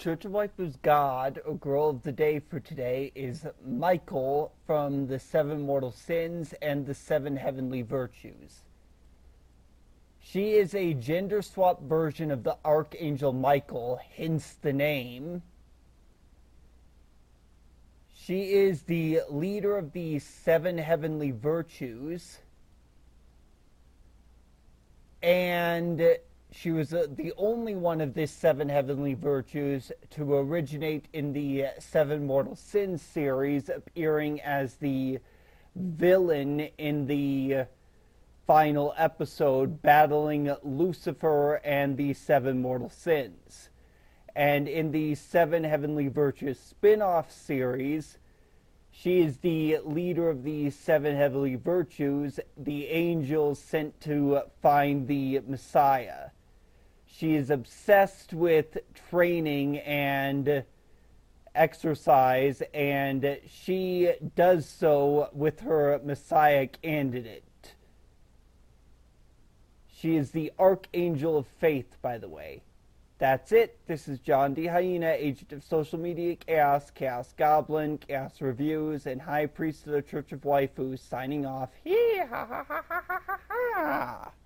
Church of Waifu's god, or girl of the day for today, is Michael from the Seven Mortal Sins and the Seven Heavenly Virtues. She is a gender swap version of the Archangel Michael, hence the name. She is the leader of the Seven Heavenly Virtues. And she was the only one of these seven heavenly virtues to originate in the Seven Mortal Sins series, appearing as the villain in the final episode, battling Lucifer and the Seven Mortal Sins. And in the Seven Heavenly Virtues spin-off series, she is the leader of the Seven Heavenly Virtues, the angels sent to find the Messiah. She is obsessed with training and exercise, and she does so with her Messiah candidate. She is the Archangel of Faith, by the way. That's it. This is John D. Hyena, agent of social media chaos, Chaos Goblin, Chaos Reviews, and High Priest of the Church of Waifu, signing off. Hee ha ha ha ha ha ha ha!